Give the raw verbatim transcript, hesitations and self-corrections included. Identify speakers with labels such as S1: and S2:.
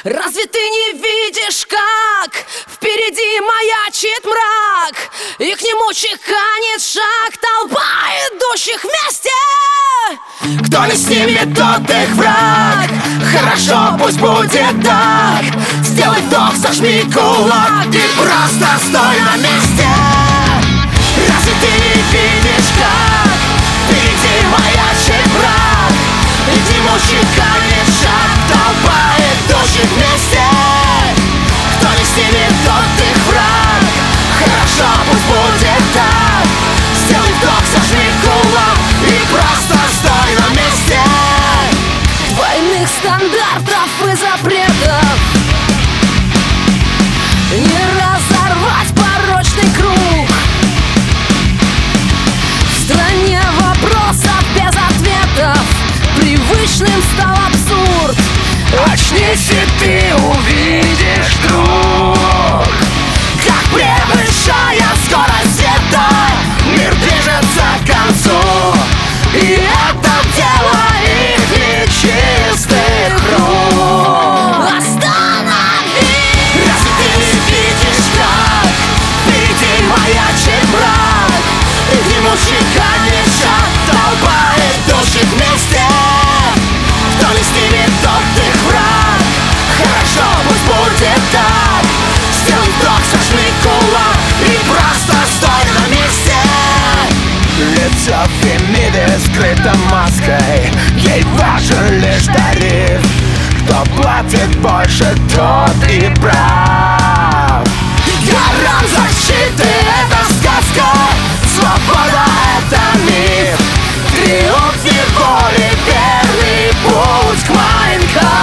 S1: Разве ты не видишь, как впереди маячит мрак, и к нему чеканит шаг толпа идущих вместе?
S2: Кто не снимет, тот их враг. Хорошо, пусть будет так. Сделай вдох, сожми кулак и просто стой на месте. Разве ты не видишь, как впереди маячит враг, и к нему чеканит шаг толпа идущих вместе? Кто не снимет, тот их враг. Хорошо, пусть будет так. Сделай вдох, сожми кулак и просто стой на месте.
S1: Двойных стандартов и запретов не разорвать порочный круг. В стране вопросов без ответов привычным стал абсурд.
S2: Очнись, и ты увидишь, друг, как превышая скорость света мир движется к концу, и это дело их нечистых рук.
S1: Останови!
S2: Разве ты не видишь, как впереди маячит враг, и к нему чеканит шаг толпа идущих вместе? Кто не снимет, тот их враг. Хорошо, пусть будет так. Сделай вдох, сожми кулак и просто стой на месте. Лицо Фемиды скрыто маской, ей важен лишь тариф. Кто платит больше, тот и прав. Гарант защиты — это сказка, свобода — это миф. Триумф неволи — верный путь к Майнкрафту.